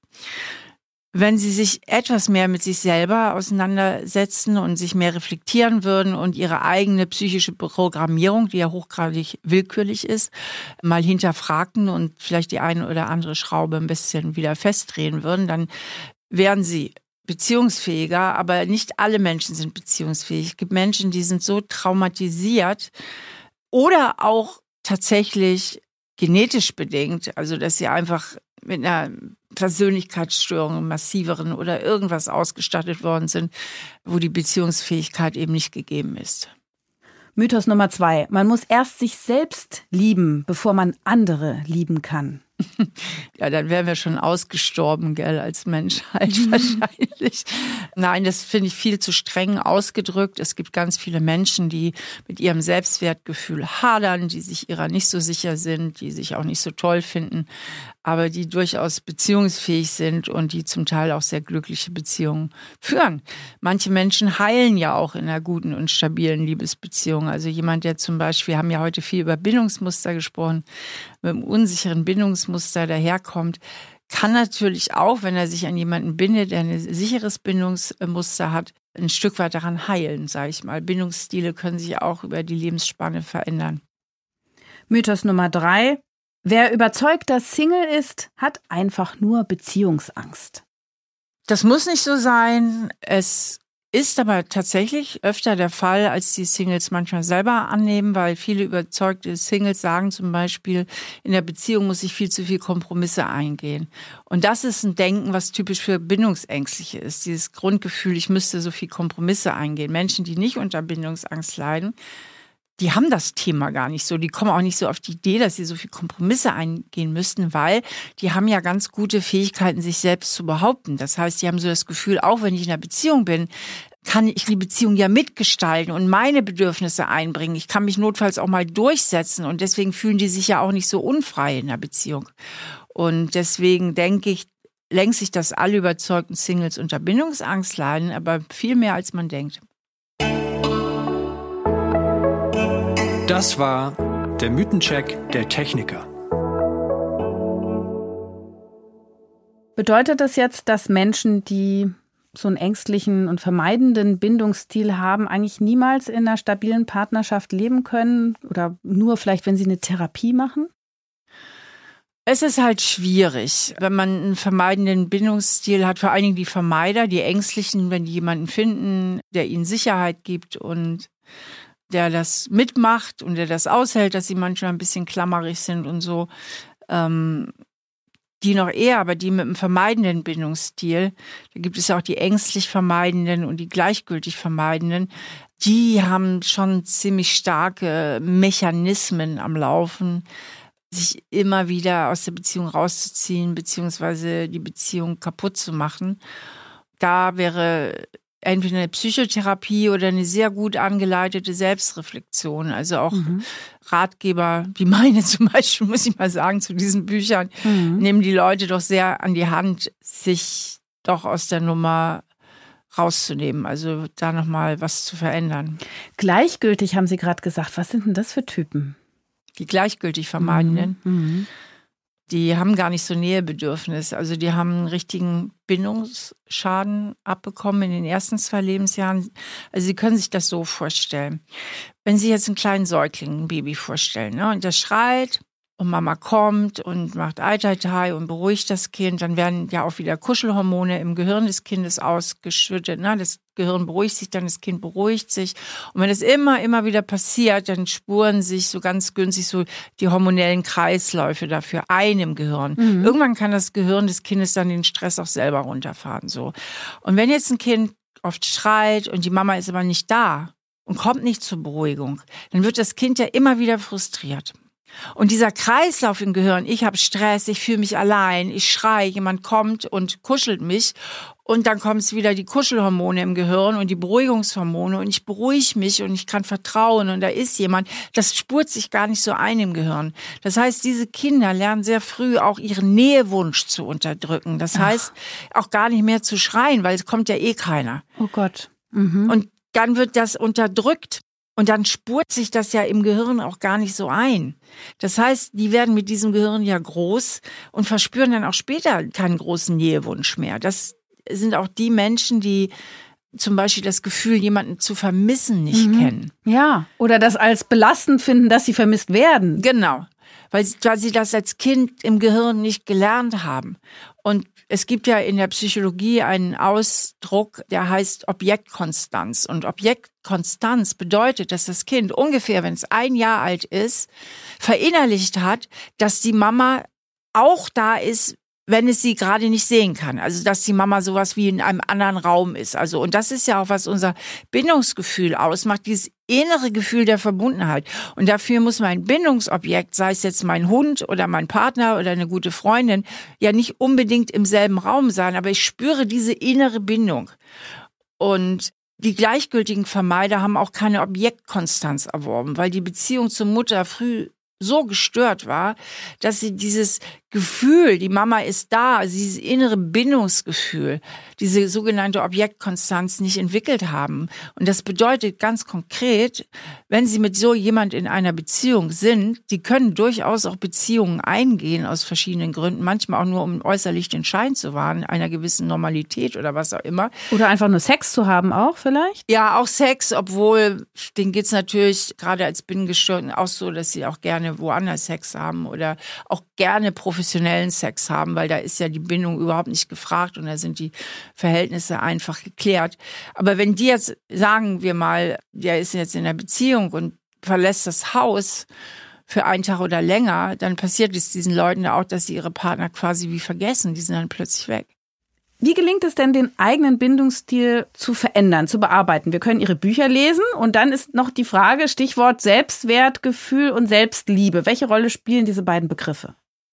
Speaker 2: wenn sie sich etwas mehr mit sich selber auseinandersetzen und sich mehr reflektieren würden und ihre eigene psychische Programmierung, die ja hochgradig willkürlich ist, mal hinterfragten und vielleicht die eine oder andere Schraube ein bisschen wieder festdrehen würden, dann wären sie beziehungsfähiger. Aber nicht alle Menschen sind beziehungsfähig. Es gibt Menschen, die sind so traumatisiert oder auch tatsächlich genetisch bedingt, also dass sie einfach mit einer Persönlichkeitsstörung, massiveren oder irgendwas ausgestattet worden sind, wo die Beziehungsfähigkeit eben nicht gegeben ist.
Speaker 1: Mythos Nummer 2. Man muss erst sich selbst lieben, bevor man andere lieben kann.
Speaker 2: Ja, dann wären wir schon ausgestorben, gell, als Menschheit wahrscheinlich. Nein, das finde ich viel zu streng ausgedrückt. Es gibt ganz viele Menschen, die mit ihrem Selbstwertgefühl hadern, die sich ihrer nicht so sicher sind, die sich auch nicht so toll finden, aber die durchaus beziehungsfähig sind und die zum Teil auch sehr glückliche Beziehungen führen. Manche Menschen heilen ja auch in einer guten und stabilen Liebesbeziehung. Also jemand, der zum Beispiel, wir haben ja heute viel über Bindungsmuster gesprochen, mit einem unsicheren Bindungsmuster daherkommt, kann natürlich auch, wenn er sich an jemanden bindet, der ein sicheres Bindungsmuster hat, ein Stück weit daran heilen, sage ich mal. Bindungsstile können sich auch über die Lebensspanne verändern.
Speaker 1: Mythos Nummer 3. Wer überzeugter Single ist, hat einfach nur Beziehungsangst.
Speaker 2: Das muss nicht so sein. Es ist aber tatsächlich öfter der Fall, als die Singles manchmal selber annehmen, weil viele überzeugte Singles sagen zum Beispiel, in der Beziehung muss ich viel zu viel Kompromisse eingehen. Und das ist ein Denken, was typisch für Bindungsängstliche ist. Dieses Grundgefühl, ich müsste so viel Kompromisse eingehen. Menschen, die nicht unter Bindungsangst leiden, die haben das Thema gar nicht so. Die kommen auch nicht so auf die Idee, dass sie so viel Kompromisse eingehen müssten, weil die haben ja ganz gute Fähigkeiten, sich selbst zu behaupten. Das heißt, die haben so das Gefühl, auch wenn ich in einer Beziehung bin, kann ich die Beziehung ja mitgestalten und meine Bedürfnisse einbringen. Ich kann mich notfalls auch mal durchsetzen und deswegen fühlen die sich ja auch nicht so unfrei in der Beziehung. Und deswegen denke ich, längst sich, dass alle überzeugten Singles unter Bindungsangst leiden, aber viel mehr als man denkt.
Speaker 3: Das war der Mythencheck der Techniker.
Speaker 1: Bedeutet das jetzt, dass Menschen, die so einen ängstlichen und vermeidenden Bindungsstil haben, eigentlich niemals in einer stabilen Partnerschaft leben können? Oder nur vielleicht, wenn sie eine Therapie machen?
Speaker 2: Es ist halt schwierig, wenn man einen vermeidenden Bindungsstil hat, vor allen Dingen die Vermeider, die Ängstlichen, wenn die jemanden finden, der ihnen Sicherheit gibt und der das mitmacht und der das aushält, dass sie manchmal ein bisschen klammerig sind und so. Die noch eher, aber die mit einem vermeidenden Bindungsstil, da gibt es ja auch die ängstlich Vermeidenden und die gleichgültig Vermeidenden, die haben schon ziemlich starke Mechanismen am Laufen, sich immer wieder aus der Beziehung rauszuziehen, beziehungsweise die Beziehung kaputt zu machen. Da wäre entweder eine Psychotherapie oder eine sehr gut angeleitete Selbstreflexion. Also auch Ratgeber, wie meine zum Beispiel, muss ich mal sagen, zu diesen Büchern, nehmen die Leute doch sehr an die Hand, sich doch aus der Nummer rauszunehmen. Also da nochmal was zu verändern.
Speaker 1: Gleichgültig haben Sie gerade gesagt. Was sind denn das für Typen?
Speaker 2: Die gleichgültig Vermeidenden. Die haben gar nicht so Nähebedürfnis. Also die haben einen richtigen Bindungsschaden abbekommen in den ersten 2 Lebensjahren. Also Sie können sich das so vorstellen. Wenn Sie jetzt einen kleinen Säugling, ein Baby vorstellen, ne, und das schreit und Mama kommt und macht Ai-Tai-Tai und beruhigt das Kind, dann werden ja auch wieder Kuschelhormone im Gehirn des Kindes ausgeschüttet. Ne? Das Gehirn beruhigt sich, dann das Kind beruhigt sich. Und wenn es immer wieder passiert, dann spuren sich so ganz günstig so die hormonellen Kreisläufe dafür ein im Gehirn. Irgendwann kann das Gehirn des Kindes dann den Stress auch selber runterfahren. So. Und wenn jetzt ein Kind oft schreit und die Mama ist aber nicht da und kommt nicht zur Beruhigung, dann wird das Kind ja immer wieder frustriert. Und dieser Kreislauf im Gehirn, ich habe Stress, ich fühle mich allein, ich schreie, jemand kommt und kuschelt mich und dann kommen es wieder die Kuschelhormone im Gehirn und die Beruhigungshormone und ich beruhige mich und ich kann vertrauen und da ist jemand, das spurt sich gar nicht so ein im Gehirn. Das heißt, diese Kinder lernen sehr früh auch ihren Nähewunsch zu unterdrücken. Das heißt, auch gar nicht mehr zu schreien, weil es kommt ja eh keiner.
Speaker 1: Oh Gott.
Speaker 2: Und dann wird das unterdrückt. Und dann spurt sich das ja im Gehirn auch gar nicht so ein. Das heißt, die werden mit diesem Gehirn ja groß und verspüren dann auch später keinen großen Nähewunsch mehr. Das sind auch die Menschen, die zum Beispiel das Gefühl, jemanden zu vermissen, nicht kennen.
Speaker 1: Ja, oder das als belastend finden, dass sie vermisst werden.
Speaker 2: Genau, weil sie das als Kind im Gehirn nicht gelernt haben. Und es gibt ja in der Psychologie einen Ausdruck, der heißt Objektkonstanz. Und Objektkonstanz bedeutet, dass das Kind ungefähr, wenn es 1 Jahr alt ist, verinnerlicht hat, dass die Mama auch da ist, wenn es sie gerade nicht sehen kann. Also, dass die Mama sowas wie in einem anderen Raum ist. Also, und das ist ja auch, was unser Bindungsgefühl ausmacht, dieses innere Gefühl der Verbundenheit. Und dafür muss mein Bindungsobjekt, sei es jetzt mein Hund oder mein Partner oder eine gute Freundin, ja nicht unbedingt im selben Raum sein, aber ich spüre diese innere Bindung. Und die gleichgültigen Vermeider haben auch keine Objektkonstanz erworben, weil die Beziehung zur Mutter früh so gestört war, dass sie dieses Gefühl, die Mama ist da, also dieses innere Bindungsgefühl, diese sogenannte Objektkonstanz nicht entwickelt haben. Und das bedeutet ganz konkret, wenn sie mit so jemand in einer Beziehung sind, die können durchaus auch Beziehungen eingehen aus verschiedenen Gründen, manchmal auch nur, um äußerlich den Schein zu wahren, einer gewissen Normalität oder was auch immer.
Speaker 1: Oder einfach nur Sex zu haben auch vielleicht?
Speaker 2: Ja, auch Sex, obwohl denen geht's natürlich gerade als Bindungsgestörten auch so, dass sie auch gerne woanders Sex haben oder auch gerne professionellen Sex haben, weil da ist ja die Bindung überhaupt nicht gefragt und da sind die Verhältnisse einfach geklärt. Aber wenn die jetzt, sagen wir mal, der ist jetzt in einer Beziehung und verlässt das Haus für 1 Tag oder länger, dann passiert es diesen Leuten auch, dass sie ihre Partner quasi wie vergessen. Die sind dann plötzlich weg.
Speaker 1: Wie gelingt es denn, den eigenen Bindungsstil zu verändern, zu bearbeiten? Wir können Ihre Bücher lesen und dann ist noch die Frage, Stichwort Selbstwertgefühl und Selbstliebe. Welche Rolle spielen diese beiden Begriffe?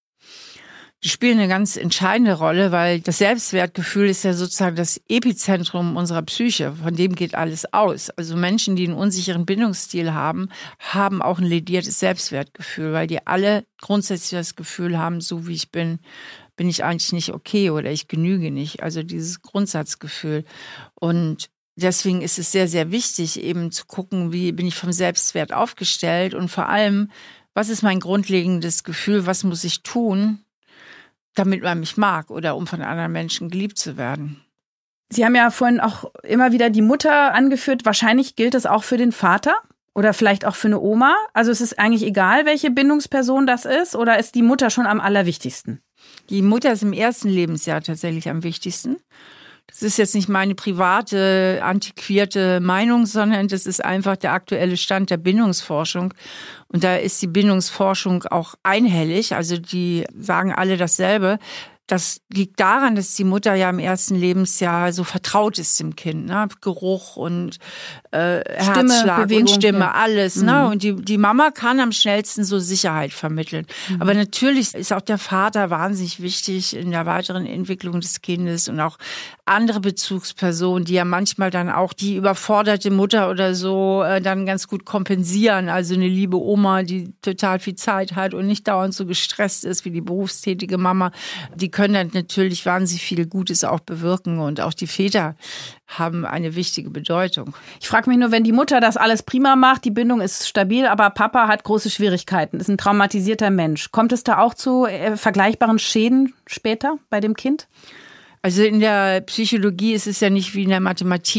Speaker 2: Die spielen eine ganz entscheidende Rolle, weil das Selbstwertgefühl ist ja sozusagen das Epizentrum unserer Psyche. Von dem geht alles aus. Also Menschen, die einen unsicheren Bindungsstil haben, haben auch ein lediertes Selbstwertgefühl, weil die alle grundsätzlich das Gefühl haben, so wie ich bin ich eigentlich nicht okay oder ich genüge nicht. Also dieses Grundsatzgefühl. Und deswegen ist es sehr, sehr wichtig, eben zu gucken, wie bin ich vom Selbstwert aufgestellt und vor allem, was ist mein grundlegendes Gefühl, was muss ich tun, damit man mich mag oder um von anderen Menschen geliebt zu werden.
Speaker 1: Sie haben ja vorhin auch immer wieder die Mutter angeführt. Wahrscheinlich gilt das auch für den Vater oder vielleicht auch für eine Oma. Also es ist eigentlich egal, welche Bindungsperson das ist, oder ist die Mutter schon am allerwichtigsten?
Speaker 2: Die Mutter ist im ersten Lebensjahr tatsächlich am wichtigsten. Das ist jetzt nicht meine private, antiquierte Meinung, sondern das ist einfach der aktuelle Stand der Bindungsforschung. Und da ist die Bindungsforschung auch einhellig. Also die sagen alle dasselbe. Das liegt daran, dass die Mutter ja im ersten Lebensjahr so vertraut ist dem Kind, ne? Geruch und Herzschlag
Speaker 1: Bewegung,
Speaker 2: und Stimme,
Speaker 1: ja.
Speaker 2: alles. Ne? Und die Mama kann am schnellsten so Sicherheit vermitteln. Aber natürlich ist auch der Vater wahnsinnig wichtig in der weiteren Entwicklung des Kindes und auch andere Bezugspersonen, die ja manchmal dann auch die überforderte Mutter oder so dann ganz gut kompensieren. Also eine liebe Oma, die total viel Zeit hat und nicht dauernd so gestresst ist wie die berufstätige Mama, die können dann natürlich wahnsinnig viel Gutes auch bewirken und auch die Väter haben eine wichtige Bedeutung.
Speaker 1: Ich frage mich nur, wenn die Mutter das alles prima macht, die Bindung ist stabil, aber Papa hat große Schwierigkeiten, ist ein traumatisierter Mensch. Kommt es da auch zu vergleichbaren Schäden später bei dem Kind?
Speaker 2: Also in der Psychologie ist es ja nicht wie in der Mathematik.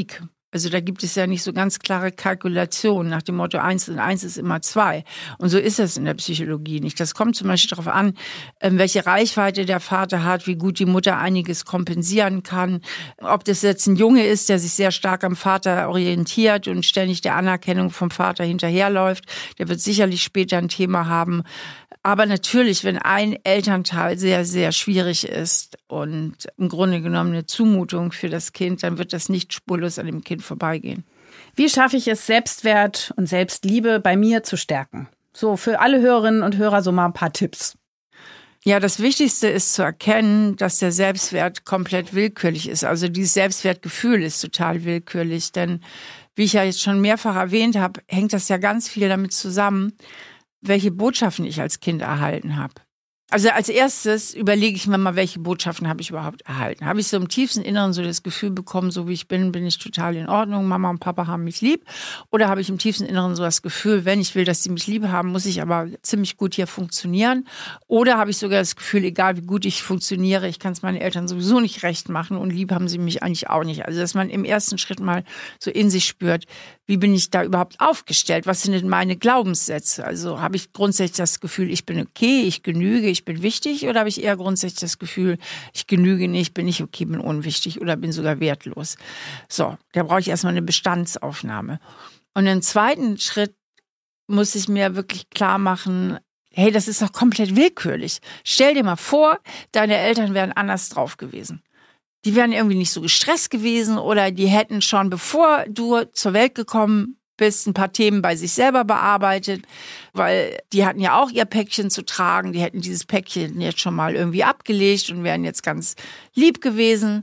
Speaker 2: Also da gibt es ja nicht so ganz klare Kalkulationen nach dem Motto 1 und 1 ist immer 2. Und so ist es in der Psychologie nicht. Das kommt zum Beispiel darauf an, welche Reichweite der Vater hat, wie gut die Mutter einiges kompensieren kann. Ob das jetzt ein Junge ist, der sich sehr stark am Vater orientiert und ständig der Anerkennung vom Vater hinterherläuft, der wird sicherlich später ein Thema haben. Aber natürlich, wenn ein Elternteil sehr, sehr schwierig ist und im Grunde genommen eine Zumutung für das Kind, dann wird das nicht spurlos an dem Kind vorbeigehen.
Speaker 1: Wie schaffe ich es, Selbstwert und Selbstliebe bei mir zu stärken? So für alle Hörerinnen und Hörer so mal ein paar Tipps.
Speaker 2: Ja, das Wichtigste ist zu erkennen, dass der Selbstwert komplett willkürlich ist. Also dieses Selbstwertgefühl ist total willkürlich, denn wie ich ja jetzt schon mehrfach erwähnt habe, hängt das ja ganz viel damit zusammen, welche Botschaften ich als Kind erhalten habe. Also als erstes überlege ich mir mal, welche Botschaften habe ich überhaupt erhalten. Habe ich so im tiefsten Inneren so das Gefühl bekommen, so wie ich bin ich total in Ordnung, Mama und Papa haben mich lieb? Oder habe ich im tiefsten Inneren so das Gefühl, wenn ich will, dass sie mich lieb haben, muss ich aber ziemlich gut hier funktionieren? Oder habe ich sogar das Gefühl, egal wie gut ich funktioniere, ich kann es meinen Eltern sowieso nicht recht machen und lieb haben sie mich eigentlich auch nicht. Also dass man im ersten Schritt mal so in sich spürt, wie bin ich da überhaupt aufgestellt? Was sind denn meine Glaubenssätze? Also habe ich grundsätzlich das Gefühl, ich bin okay, ich genüge, ich bin wichtig? Oder habe ich eher grundsätzlich das Gefühl, ich genüge nicht, bin nicht okay, bin unwichtig oder bin sogar wertlos? So, da brauche ich erstmal eine Bestandsaufnahme. Und im zweiten Schritt muss ich mir wirklich klar machen, hey, das ist doch komplett willkürlich. Stell dir mal vor, deine Eltern wären anders drauf gewesen. Die wären irgendwie nicht so gestresst gewesen oder die hätten schon, bevor du zur Welt gekommen bist, ein paar Themen bei sich selber bearbeitet, weil die hatten ja auch ihr Päckchen zu tragen. Die hätten dieses Päckchen jetzt schon mal irgendwie abgelegt und wären jetzt ganz lieb gewesen.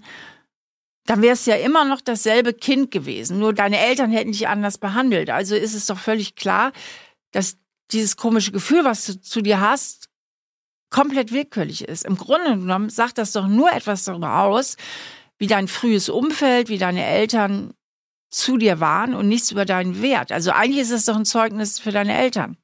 Speaker 2: Dann wäre es ja immer noch dasselbe Kind gewesen. Nur deine Eltern hätten dich anders behandelt. Also ist es doch völlig klar, dass dieses komische Gefühl, was du zu dir hast, komplett willkürlich ist. Im Grunde genommen sagt das doch nur etwas darüber aus, wie dein frühes Umfeld, wie deine Eltern zu dir waren und nichts über deinen Wert. Also eigentlich ist es doch ein Zeugnis für deine Eltern.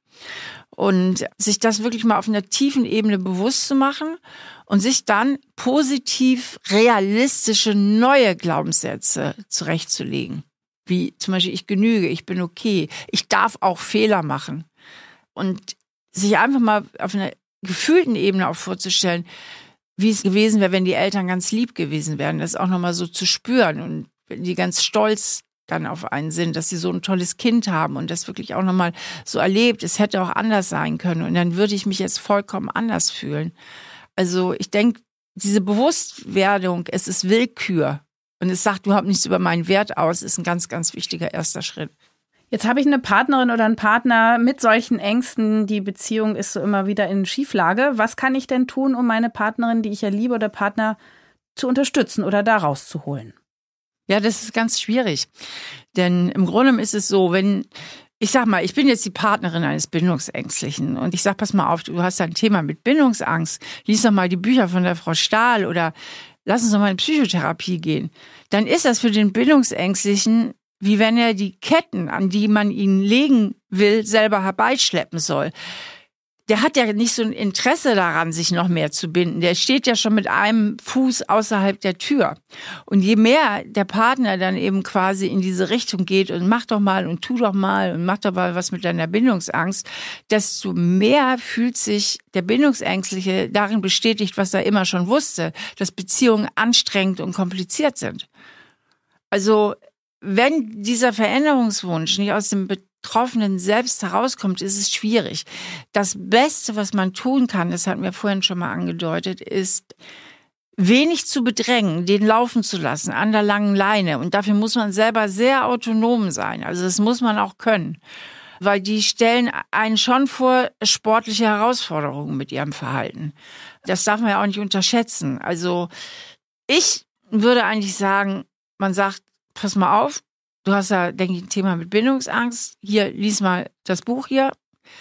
Speaker 2: Und sich das wirklich mal auf einer tiefen Ebene bewusst zu machen und sich dann positiv realistische neue Glaubenssätze zurechtzulegen. Wie zum Beispiel, ich genüge, ich bin okay, ich darf auch Fehler machen. Und sich einfach mal auf einer gefühlten Ebene auch vorzustellen, wie es gewesen wäre, wenn die Eltern ganz lieb gewesen wären. Das auch nochmal so zu spüren und wenn die ganz stolz dann auf einen sind, dass sie so ein tolles Kind haben und das wirklich auch nochmal so erlebt. Es hätte auch anders sein können und dann würde ich mich jetzt vollkommen anders fühlen. Also ich denke, diese Bewusstwerdung, es ist Willkür und es sagt überhaupt nichts über meinen Wert aus, ist ein ganz, ganz wichtiger erster Schritt.
Speaker 1: Jetzt habe ich eine Partnerin oder einen Partner mit solchen Ängsten, die Beziehung ist so immer wieder in Schieflage. Was kann ich denn tun, um meine Partnerin, die ich ja liebe, oder Partner zu unterstützen oder da rauszuholen?
Speaker 2: Ja, das ist ganz schwierig. Denn im Grunde ist es so, wenn, ich sag mal, ich bin jetzt die Partnerin eines Bindungsängstlichen und ich sag, pass mal auf, du hast ein Thema mit Bindungsangst, lies doch mal die Bücher von der Frau Stahl oder lass uns doch mal in Psychotherapie gehen. Dann ist das für den Bindungsängstlichen, wie wenn er die Ketten, an die man ihn legen will, selber herbeischleppen soll. Der hat ja nicht so ein Interesse daran, sich noch mehr zu binden. Der steht ja schon mit einem Fuß außerhalb der Tür. Und je mehr der Partner dann eben quasi in diese Richtung geht und mach doch mal und tu doch mal und mach doch mal was mit deiner Bindungsangst, desto mehr fühlt sich der Bindungsängstliche darin bestätigt, was er immer schon wusste, dass Beziehungen anstrengend und kompliziert sind. Also wenn dieser Veränderungswunsch nicht aus dem Betroffenen selbst herauskommt, ist es schwierig. Das Beste, was man tun kann, das hatten wir vorhin schon mal angedeutet, ist wenig zu bedrängen, den laufen zu lassen an der langen Leine. Und dafür muss man selber sehr autonom sein. Also das muss man auch können. Weil die stellen einen schon vor sportliche Herausforderungen mit ihrem Verhalten. Das darf man ja auch nicht unterschätzen. Also ich würde eigentlich sagen, man sagt, pass mal auf, du hast ja, denke ich, ein Thema mit Bindungsangst. Hier, lies mal das Buch hier.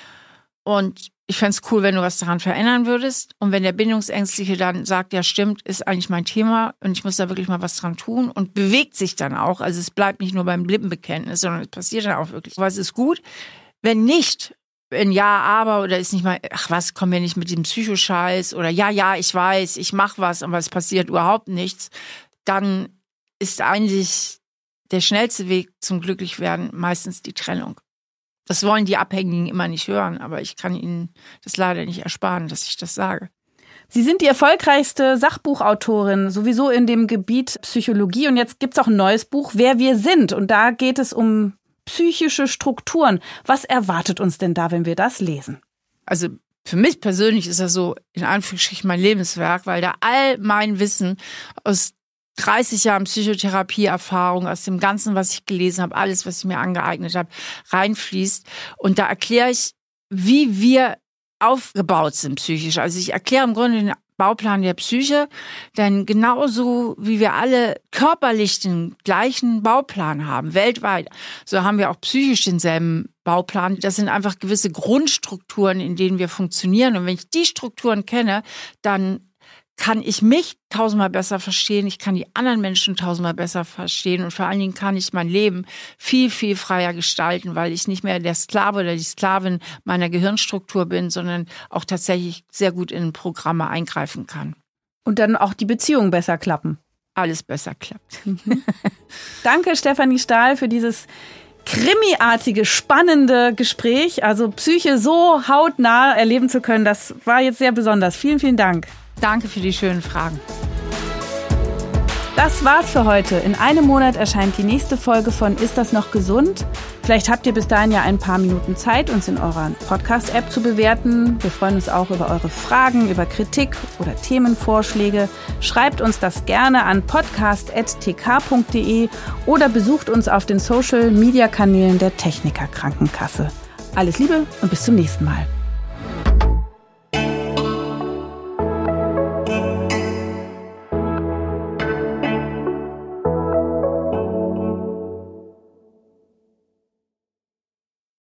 Speaker 2: Und ich fände es cool, wenn du was daran verändern würdest. Und wenn der Bindungsängstliche dann sagt, ja stimmt, ist eigentlich mein Thema und ich muss da wirklich mal was dran tun und bewegt sich dann auch. Also es bleibt nicht nur beim Lippenbekenntnis, sondern es passiert dann auch wirklich. Was ist gut? Wenn nicht, wenn ja, aber oder ist nicht mal, ach was, komm mir nicht mit dem Psychoscheiß oder ja, ich weiß, ich mache was, aber es passiert überhaupt nichts, dann ist eigentlich der schnellste Weg zum Glücklichwerden meistens die Trennung. Das wollen die Abhängigen immer nicht hören, aber ich kann ihnen das leider nicht ersparen, dass ich das sage.
Speaker 1: Sie sind die erfolgreichste Sachbuchautorin, sowieso in dem Gebiet Psychologie. Und jetzt gibt's auch ein neues Buch, Wer wir sind. Und da geht es um psychische Strukturen. Was erwartet uns denn da, wenn wir das lesen?
Speaker 2: Also für mich persönlich ist das so, in Anführungsstrichen, mein Lebenswerk, weil da all mein Wissen aus 30 Jahren Psychotherapieerfahrung, aus dem Ganzen, was ich gelesen habe, alles, was ich mir angeeignet habe, reinfließt. Und da erkläre ich, wie wir aufgebaut sind psychisch. Also ich erkläre im Grunde den Bauplan der Psyche, denn genauso wie wir alle körperlich den gleichen Bauplan haben, weltweit, so haben wir auch psychisch denselben Bauplan. Das sind einfach gewisse Grundstrukturen, in denen wir funktionieren. Und wenn ich die Strukturen kenne, dann kann ich mich 1000-mal besser verstehen, ich kann die anderen Menschen 1000-mal besser verstehen und vor allen Dingen kann ich mein Leben viel, viel freier gestalten, weil ich nicht mehr der Sklave oder die Sklavin meiner Gehirnstruktur bin, sondern auch tatsächlich sehr gut in Programme eingreifen kann.
Speaker 1: Und dann auch die Beziehungen besser klappen.
Speaker 2: Alles besser klappt.
Speaker 1: Danke, Stefanie Stahl, für dieses krimiartige, spannende Gespräch. Also Psyche so hautnah erleben zu können, das war jetzt sehr besonders. Vielen, vielen Dank.
Speaker 2: Danke für die schönen Fragen.
Speaker 1: Das war's für heute. In einem Monat erscheint die nächste Folge von Ist das noch gesund? Vielleicht habt ihr bis dahin ja ein paar Minuten Zeit, uns in eurer Podcast-App zu bewerten. Wir freuen uns auch über eure Fragen, über Kritik oder Themenvorschläge. Schreibt uns das gerne an podcast@tk.de oder besucht uns auf den Social-Media-Kanälen der Techniker Krankenkasse. Alles Liebe und bis zum nächsten Mal.